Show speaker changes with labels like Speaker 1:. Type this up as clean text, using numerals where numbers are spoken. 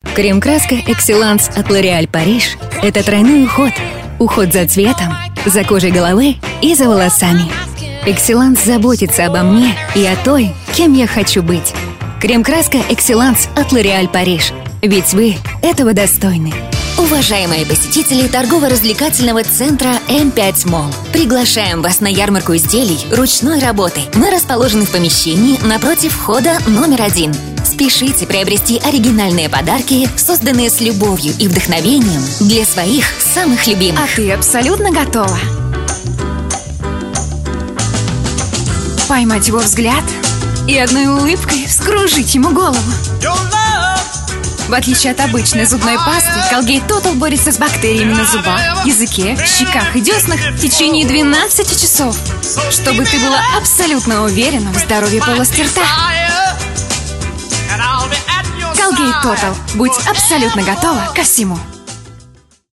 Speaker 1: Крем-краска Excellence от L'Oréal Paris – это тройной уход. Уход за цветом, за кожей головы и за волосами. Excellence заботится обо мне и о той, кем я хочу быть. Крем-краска Excellence от L'Oréal Paris. Ведь вы этого достойны.
Speaker 2: Уважаемые посетители торгово-развлекательного центра М5 Молл, приглашаем вас на ярмарку изделий ручной работы. Мы расположены в помещении напротив входа номер 1. Спешите приобрести оригинальные подарки, созданные с любовью и вдохновением для своих самых любимых.
Speaker 3: А ты абсолютно готова? Поймать его взгляд и одной улыбкой вскружить ему голову. В отличие от обычной зубной пасты, Colgate Total борется с бактериями на зубах, языке, щеках и деснах в течение 12 часов, чтобы ты была абсолютно уверена в здоровье полости рта. Colgate Total. Будь абсолютно готова ко всему.